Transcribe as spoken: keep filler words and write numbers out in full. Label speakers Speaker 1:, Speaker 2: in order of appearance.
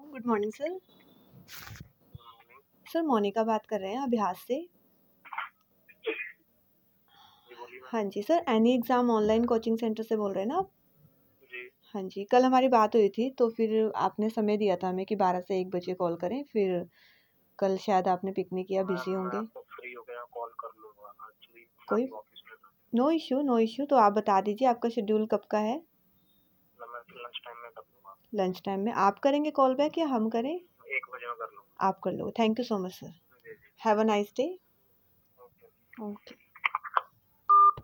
Speaker 1: Good morning sir.
Speaker 2: Morning.
Speaker 1: Sir Monika बात कर रहे हैं अभ्यास से।
Speaker 2: जी बोलिए मैम।
Speaker 1: हाँ जी sir, any exam online coaching centre से बोल रहे हैं ना आप?
Speaker 2: जी
Speaker 1: हाँ जी, कल हमारी बात हुई थी तो फिर आपने समय दिया था हमें कि बारह से एक बजे कॉल करें, फिर कल शायद आपने पिक नहीं किया, बिज़ी
Speaker 2: मैम, मैं
Speaker 1: होंगे।
Speaker 2: आपको फ्री हो गया कॉल कर लूँगा। एक्चुअली मैं
Speaker 1: कोई
Speaker 2: अभी ऑफिस में था।
Speaker 1: No issue, no issue. तो आप बता दीजिए आपका शेड्यूल कब का है?
Speaker 2: ना मैं फिर लंच टाइम में कर लूँगा।
Speaker 1: लंच टाइम में आप करेंगे कॉल बैक या हम करें?
Speaker 2: एक बजे में कर लूँगा।
Speaker 1: आप कर लो। Thank you so much sir.
Speaker 2: जी जी।
Speaker 1: Have a nice day.
Speaker 2: Okay.
Speaker 1: Okay.